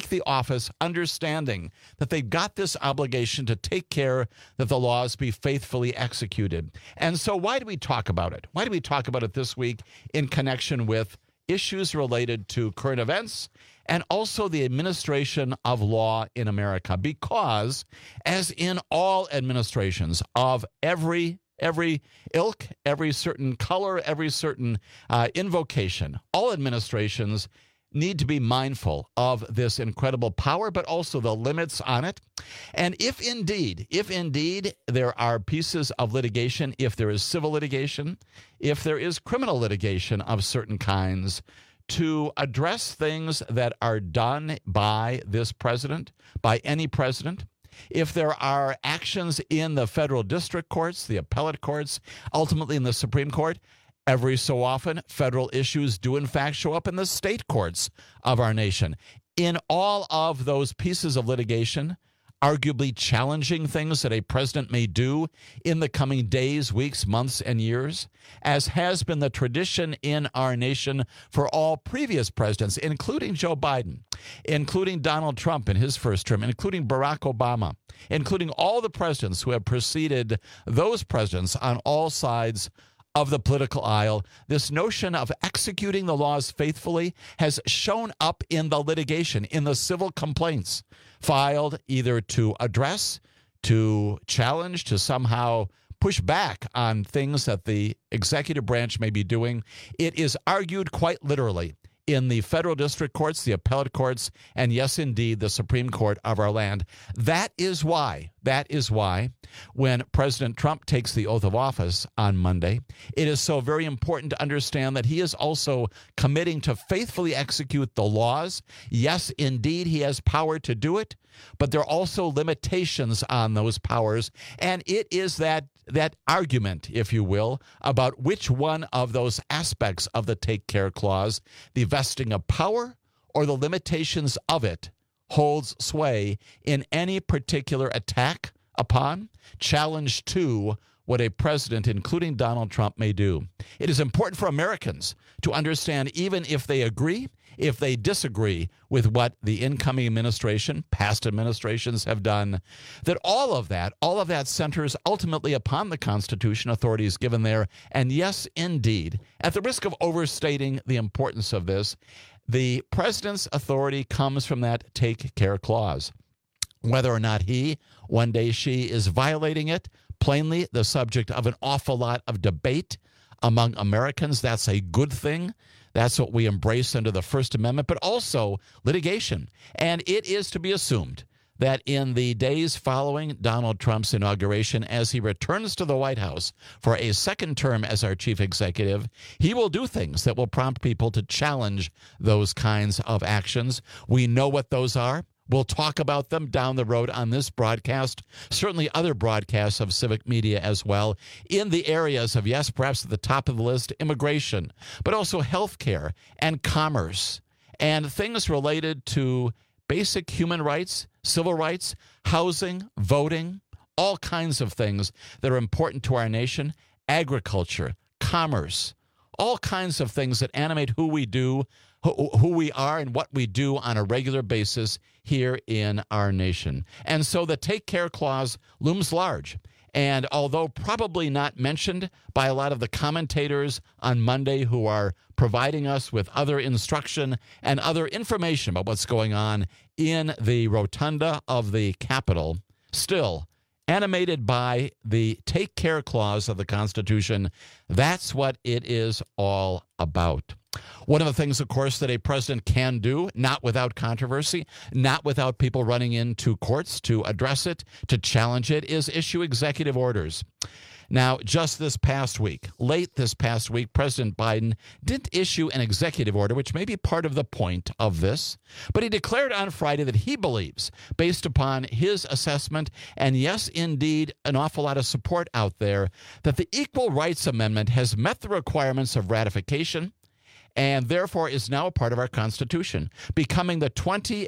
understanding that they've got this obligation to take care that the laws be faithfully executed. And so why do we talk about it? Why do we talk about it this week in connection with issues related to current events and also the administration of law in America? Because, as in all administrations of every ilk, every certain color, every certain invocation, all administrations need to be mindful of this incredible power, but also the limits on it. And if indeed there are pieces of litigation, if there is civil litigation, if there is criminal litigation of certain kinds, to address things that are done by this president, by any president, if there are actions in the federal district courts, the appellate courts, ultimately in the Supreme Court, every so often, federal issues do in fact show up in the state courts of our nation. In all of those pieces of litigation, arguably challenging things that a president may do in the coming days, weeks, months, and years, as has been the tradition in our nation for all previous presidents, including Joe Biden, including Donald Trump in his first term, including Barack Obama, including all the presidents who have preceded those presidents on all sides of the political aisle. This notion of executing the laws faithfully has shown up in the litigation, in the civil complaints filed either to address, to challenge, to somehow push back on things that the executive branch may be doing. It is argued quite literally in the federal district courts, the appellate courts, and yes, indeed, the Supreme Court of our land. That is why, when President Trump takes the oath of office on Monday, it is so very important to understand that he is also committing to faithfully execute the laws. Yes, indeed, he has power to do it, but there are also limitations on those powers, and it is that argument, if you will, about which one of those aspects of the Take Care Clause, the vesting of power or the limitations of it, holds sway in any particular attack upon, challenge to what a president, including Donald Trump, may do. It is important for Americans to understand, even if they agree, if they disagree with what the incoming administration, past administrations have done, that all of that centers ultimately upon the Constitution, authorities given there. And yes, indeed, at the risk of overstating the importance of this, the president's authority comes from that Take Care Clause. Whether or not he, one day she, is violating it, plainly the subject of an awful lot of debate among Americans. That's a good thing. That's what we embrace under the First Amendment, but also litigation. And it is to be assumed that in the days following Donald Trump's inauguration, as he returns to the White House for a second term as our chief executive, he will do things that will prompt people to challenge those kinds of actions. We know what those are. We'll talk about them down the road on this broadcast, certainly other broadcasts of Civic Media as well, in the areas of, yes, perhaps at the top of the list, immigration, but also health care and commerce and things related to basic human rights, civil rights, housing, voting, all kinds of things that are important to our nation, agriculture, commerce, all kinds of things that animate who we do, who we are and what we do on a regular basis here in our nation. And so the Take Care Clause looms large. And although probably not mentioned by a lot of the commentators on Monday who are providing us with other instruction and other information about what's going on in the rotunda of the Capitol, still animated by the Take Care Clause of the Constitution, that's what it is all about. One of the things, of course, that a president can do, not without controversy, not without people running into courts to address it, to challenge it, is issue executive orders. Now, just this past week, late this past week, President Biden didn't issue an executive order, which may be part of the point of this, but he declared on Friday that he believes, based upon his assessment, and yes, indeed, an awful lot of support out there, that the Equal Rights Amendment has met the requirements of ratification and therefore is now a part of our Constitution, becoming the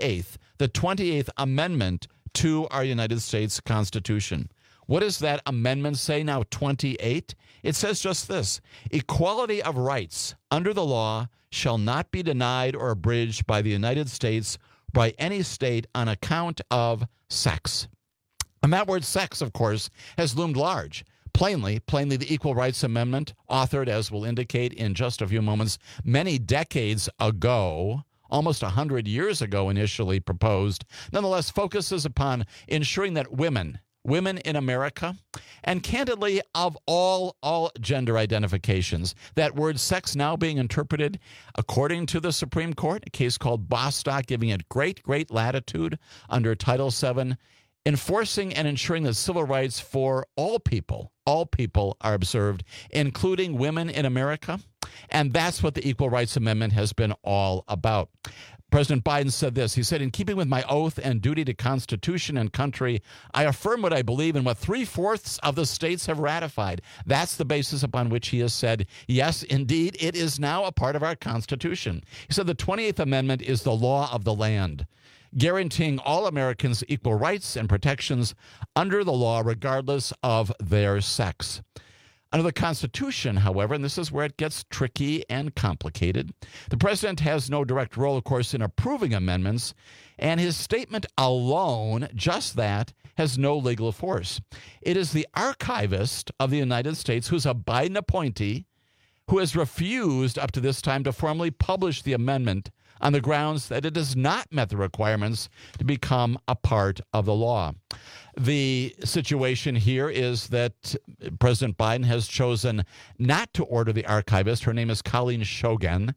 28th Amendment to our United States Constitution. What does that amendment say now, 28? It says just this: equality of rights under the law shall not be denied or abridged by the United States by any state on account of sex. And that word sex, of course, has loomed large. Plainly, the Equal Rights Amendment, authored, as we'll indicate in just a few moments, many decades ago, almost 100 years ago initially proposed, nonetheless focuses upon ensuring that women in America, and candidly of all gender identifications, that word sex now being interpreted, according to the Supreme Court, a case called Bostock, giving it great latitude under Title VII, enforcing and ensuring that civil rights for all people are observed, including women in America. And that's what the Equal Rights Amendment has been all about. President Biden said this. He said, in keeping with my oath and duty to Constitution and country, I affirm what I believe and what 3/4 of the states have ratified. That's the basis upon which he has said, yes, indeed, it is now a part of our Constitution. He said the 28th Amendment is the law of the land, guaranteeing all Americans equal rights and protections under the law, regardless of their sex. Under the Constitution, however, and this is where it gets tricky and complicated, the president has no direct role, of course, in approving amendments, and his statement alone, just that, has no legal force. It is the archivist of the United States, who's a Biden appointee, who has refused up to this time to formally publish the amendment on the grounds that it has not met the requirements to become a part of the law. The situation here is that President Biden has chosen not to order the archivist, her name is Colleen Shogan,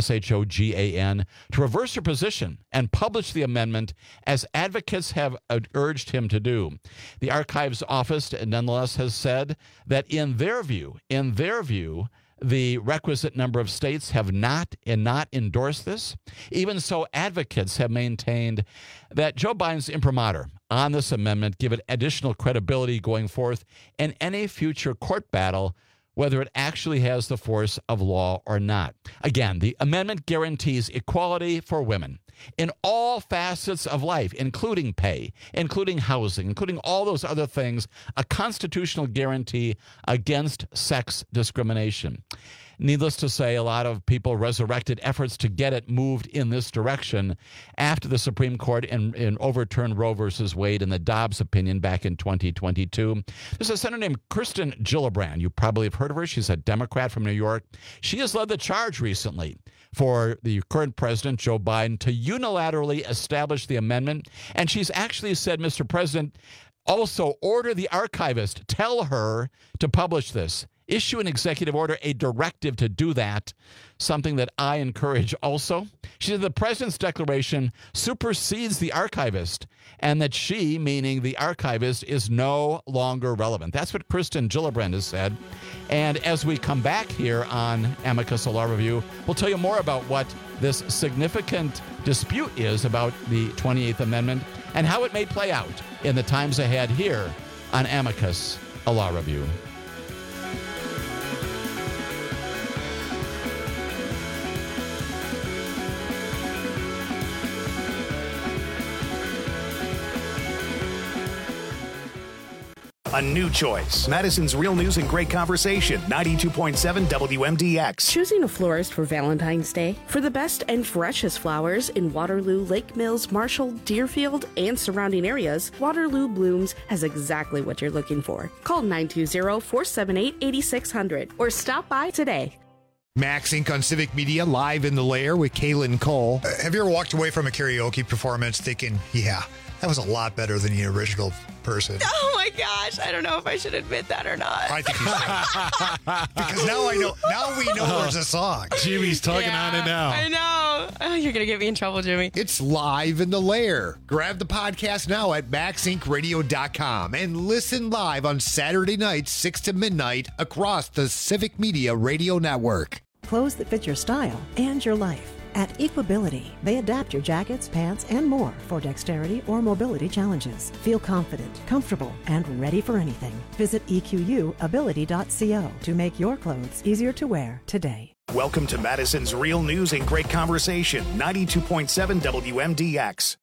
Shogan, to reverse her position and publish the amendment as advocates have urged him to do. The Archives Office, nonetheless, has said that in their view, the requisite number of states have not endorsed this. Even so, advocates have maintained that Joe Biden's imprimatur on this amendment give it additional credibility going forth in any future court battle, whether it actually has the force of law or not. Again, the amendment guarantees equality for women in all facets of life, including pay, including housing, including all those other things, a constitutional guarantee against sex discrimination. Needless to say, a lot of people resurrected efforts to get it moved in this direction after the Supreme Court in overturned Roe versus Wade and the Dobbs opinion back in 2022. There's a senator named Kirsten Gillibrand. You probably have heard of her. She's a Democrat from New York. She has led the charge recently for the current president, Joe Biden, to unilaterally establish the amendment. And she's actually said, Mr. President, also order the archivist, tell her to publish this. Issue an executive order, a directive to do that, something that I encourage also. She said the president's declaration supersedes the archivist and that she, meaning the archivist, is no longer relevant. That's what Kirsten Gillibrand has said. And as we come back here on Amicus Law Review, we'll tell you more about what this significant dispute is about the 28th Amendment and how it may play out in the times ahead here on Amicus Law Review. a new choice. Madison's Real News and Great Conversation, 92.7 WMDX. Choosing a florist for Valentine's Day? For the best and freshest flowers in Waterloo, Lake Mills, Marshall, Deerfield, and surrounding areas, Waterloo Blooms has exactly what you're looking for. Call 920-478-8600 or stop by today. Max Inc. on Civic Media, live in the lair with Kaylin Cole. Have you ever walked away from a karaoke performance thinking, yeah, that was a lot better than the original person? Oh my gosh, I don't know if I should admit that or not. I think you should. Because now we know there's a song. Jimmy's tugging on it now. I know. Oh, you're going to get me in trouble, Jimmy. It's live in the lair. Grab the podcast now at maxincradio.com and listen live on Saturday nights, 6 to midnight, across the Civic Media Radio Network. Clothes that fit your style and your life. At Equability, they adapt your jackets, pants, and more for dexterity or mobility challenges. Feel confident, comfortable, and ready for anything. Visit EQUability.co to make your clothes easier to wear today. Welcome to Madison's Real News and Great Conversation, 92.7 WMDX.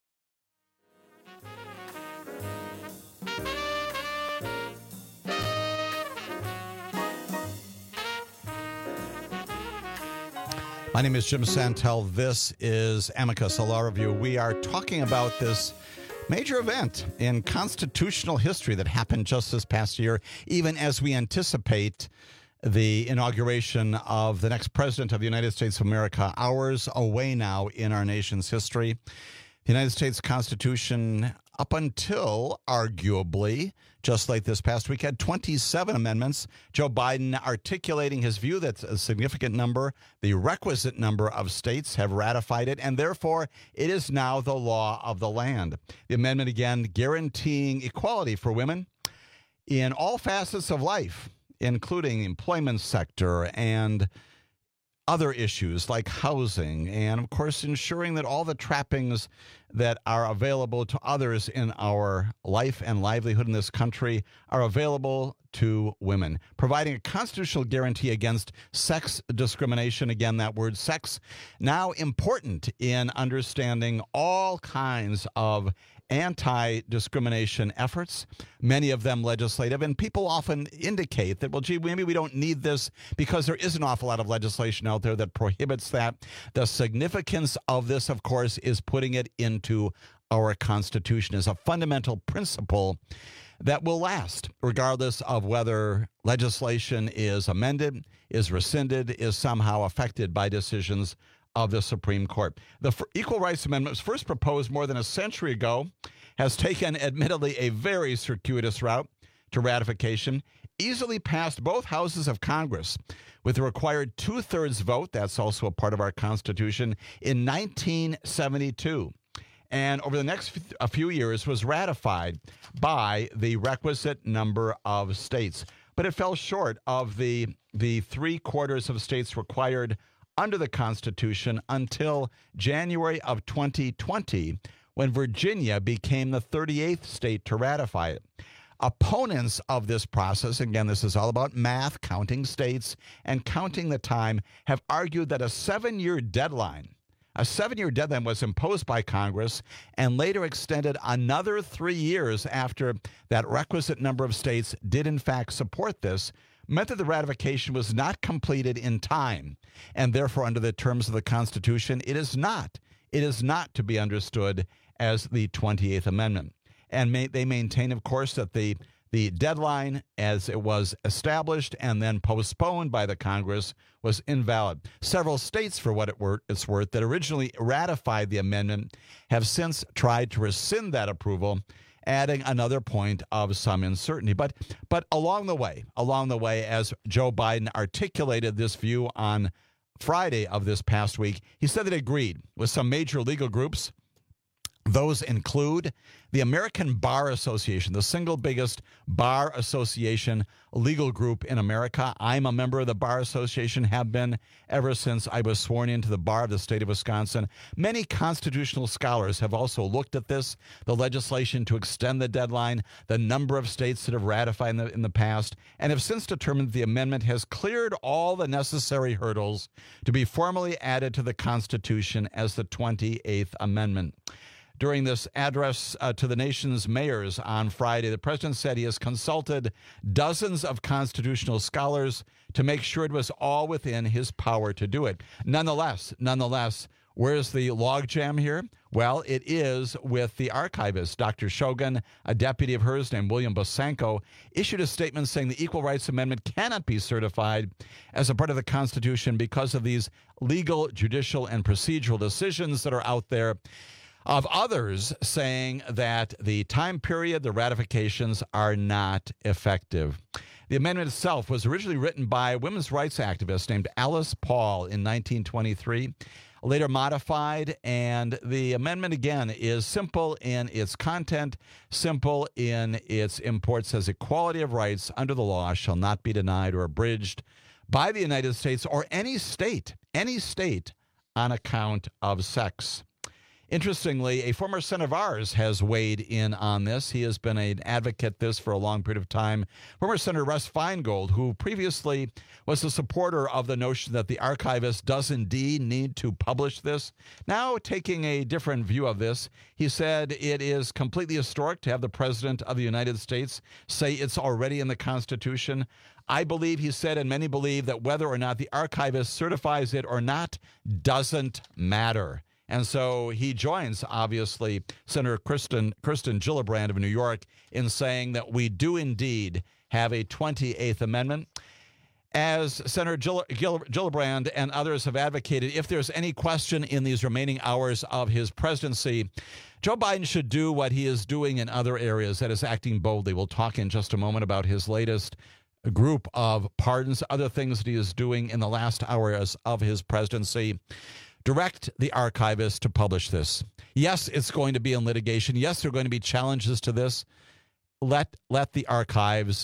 My name is Jim Santel. This is Amicus, a law review. We are talking about this major event in constitutional history that happened just this past year, even as we anticipate the inauguration of the next president of the United States of America, hours away now in our nation's history. The United States Constitution, up until arguably just like this past week, had 27 amendments. Joe Biden articulating his view that a significant number, the requisite number of states have ratified it, and therefore it is now the law of the land. The amendment, again, guaranteeing equality for women in all facets of life, including the employment sector and other issues like housing, and, of course, ensuring that all the trappings that are available to others in our life and livelihood in this country are available to women, providing a constitutional guarantee against sex discrimination. Again, that word sex, now important in understanding all kinds of anti-discrimination efforts, many of them legislative, and people often indicate that, well, gee, maybe we don't need this because there is an awful lot of legislation out there that prohibits that. The significance of this, of course, is putting it into our Constitution as a fundamental principle that will last, regardless of whether legislation is amended, is rescinded, is somehow affected by decisions of the Supreme Court. The Equal Rights Amendment was first proposed more than a century ago, has taken, admittedly, a very circuitous route to ratification, easily passed both houses of Congress with the required two-thirds vote, that's also a part of our Constitution, in 1972. And over the next few years was ratified by the requisite number of states. But it fell short of the three-quarters of states required under the Constitution until January of 2020, when Virginia became the 38th state to ratify it. Opponents of this process, again, this is all about math, counting states, and counting the time, have argued that a 7-year deadline was imposed by Congress and later extended another 3 years after that requisite number of states did in fact support this, meant that the ratification was not completed in time, and therefore under the terms of the Constitution, it is not to be understood as the 28th Amendment. And they maintain, of course, that the deadline as it was established and then postponed by the Congress was invalid. Several states, for what it's worth, that originally ratified the amendment have since tried to rescind that approval, adding another point of some uncertainty. But along the way, as Joe Biden articulated this view on Friday of this past week, he said that he agreed with some major legal groups. Those include the American Bar Association, the single biggest bar association legal group in America. I'm a member of the Bar Association, have been ever since I was sworn into the bar of the state of Wisconsin. Many constitutional scholars have also looked at this, the legislation to extend the deadline, the number of states that have ratified in the past, and have since determined the amendment has cleared all the necessary hurdles to be formally added to the Constitution as the 28th Amendment. During this address to the nation's mayors on Friday, the president said he has consulted dozens of constitutional scholars to make sure it was all within his power to do it. Nonetheless, where's the logjam here? Well, it is with the archivist. Dr. Shogun, a deputy of hers named William Bosanko, issued a statement saying the Equal Rights Amendment cannot be certified as a part of the Constitution because of these legal, judicial, and procedural decisions that are out there, of others saying that the time period, the ratifications are not effective. The amendment itself was originally written by a women's rights activist named Alice Paul in 1923, later modified, and the amendment, again, is simple in its content, simple in its import, says equality of rights under the law shall not be denied or abridged by the United States or any state on account of sex. Interestingly, a former senator of ours has weighed in on this. He has been an advocate this for a long period of time. Former Senator Russ Feingold, who previously was a supporter of the notion that the archivist does indeed need to publish this, now taking a different view of this. He said it is completely historic to have the President of the United States say it's already in the Constitution. I believe, he said, and many believe, that whether or not the archivist certifies it or not doesn't matter. And so he joins, obviously, Senator Kirsten Gillibrand of New York in saying that we do indeed have a 28th Amendment. As Senator Gillibrand and others have advocated, if there's any question in these remaining hours of his presidency, Joe Biden should do what he is doing in other areas, that is acting boldly. We'll talk in just a moment about his latest group of pardons, other things that he is doing in the last hours of his presidency. Direct the archivist to publish this. Yes, it's going to be in litigation. Yes, there are going to be challenges to this. Let the archivist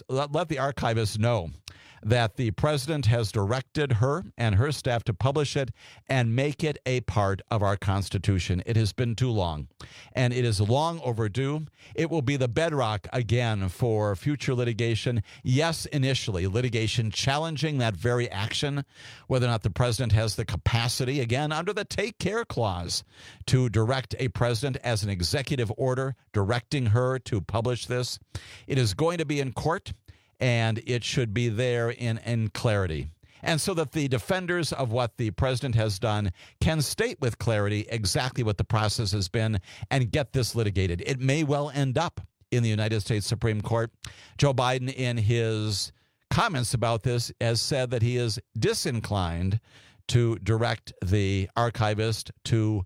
know that the president has directed her and her staff to publish it and make it a part of our Constitution. It has been too long, and it is long overdue. It will be the bedrock again for future litigation. Yes, initially, litigation challenging that very action, whether or not the president has the capacity, again, under the Take Care Clause, to direct a president as an executive order, directing her to publish this. It is going to be in court, and it should be there in clarity. And so that the defenders of what the president has done can state with clarity exactly what the process has been and get this litigated. It may well end up in the United States Supreme Court. Joe Biden, in his comments about this, has said that he is disinclined to direct the archivist to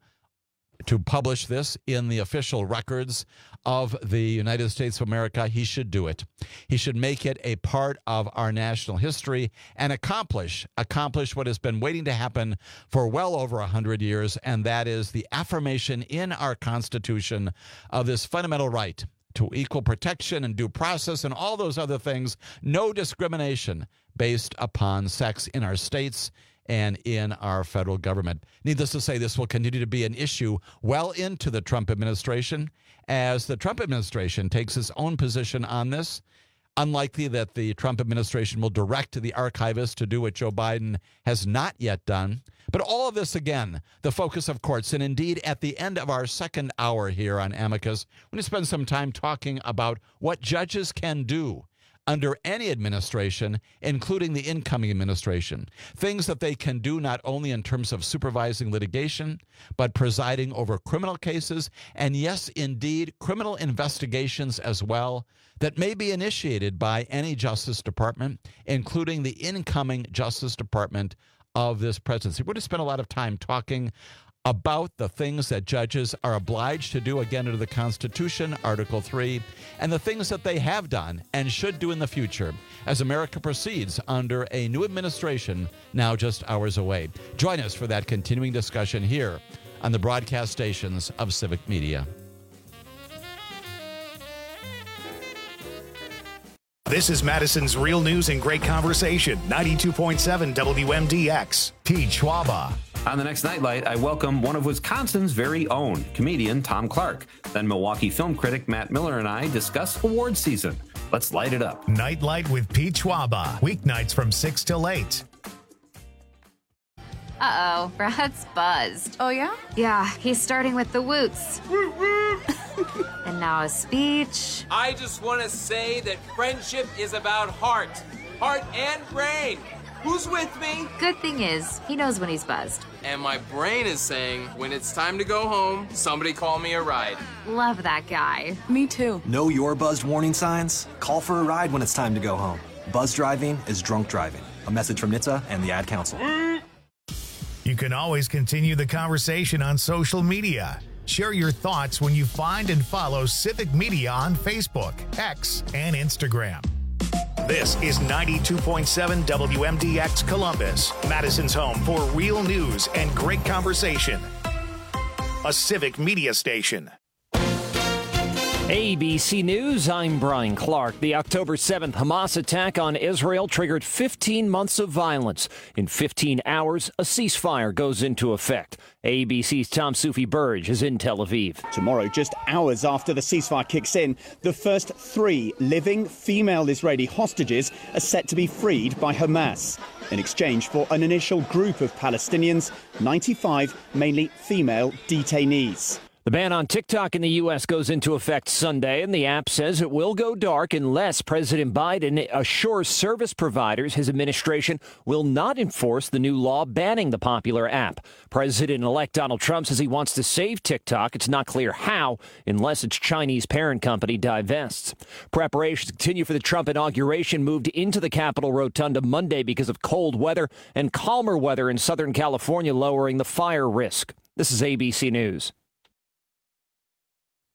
publish this in the official records of the United States of America. He should do it. He should make it a part of our national history and accomplish what has been waiting to happen for well over 100 years, and that is the affirmation in our Constitution of this fundamental right to equal protection and due process and all those other things, no discrimination based upon sex in our states and in our federal government. Needless to say, this will continue to be an issue well into the Trump administration. As the Trump administration takes its own position on this, unlikely that the Trump administration will direct the archivist to do what Joe Biden has not yet done. But all of this, again, the focus of courts. And indeed, at the end of our second hour here on Amicus, we're going to spend some time talking about what judges can do under any administration, including the incoming administration. Things that they can do not only in terms of supervising litigation, but presiding over criminal cases, and yes, indeed, criminal investigations as well, that may be initiated by any Justice Department, including the incoming Justice Department of this presidency. We're going to spend a lot of time talking about the things that judges are obliged to do, again, under the Constitution, Article 3, and the things that they have done and should do in the future as America proceeds under a new administration now just hours away. Join us for that continuing discussion here on the broadcast stations of Civic Media. This is Madison's Real News and Great Conversation, 92.7 WMDX. Pete Schwaba. On the next Nightlight, I welcome one of Wisconsin's very own, comedian Tom Clark. Then Milwaukee film critic Matt Miller and I discuss award season. Let's light it up. Nightlight with Pete Schwaba. Weeknights from 6 till 8. Uh-oh, Brad's buzzed. Oh, yeah? Yeah, he's starting with the woots. And now a speech. I just want to say that friendship is about heart and brain. Who's with me? Good thing is, he knows when he's buzzed. And my brain is saying, when it's time to go home, somebody call me a ride. Love that guy. Me too. Know your buzzed warning signs? Call for a ride when it's time to go home. Buzz driving is drunk driving. A message from NHTSA and the Ad Council. You can always continue the conversation on social media. Share your thoughts when you find and follow Civic Media on Facebook, X, and Instagram. This is 92.7 WMDX Columbus, Madison's home for real news and great conversation. A Civic Media station. ABC News, I'm Brian Clark. The October 7th Hamas attack on Israel triggered 15 months of violence. In 15 hours, a ceasefire goes into effect. ABC's Tom Soufi-Burge is in Tel Aviv. Tomorrow, just hours after the ceasefire kicks in, the first 3 living female Israeli hostages are set to be freed by Hamas in exchange for an initial group of Palestinians, 95 mainly female detainees. The ban on TikTok in the U.S. goes into effect Sunday, and the app says it will go dark unless President Biden assures service providers his administration will not enforce the new law banning the popular app. President-elect Donald Trump says he wants to save TikTok. It's not clear how, unless its Chinese parent company divests. Preparations continue for the Trump inauguration moved into the Capitol Rotunda Monday because of cold weather and calmer weather in Southern California, lowering the fire risk. This is ABC News.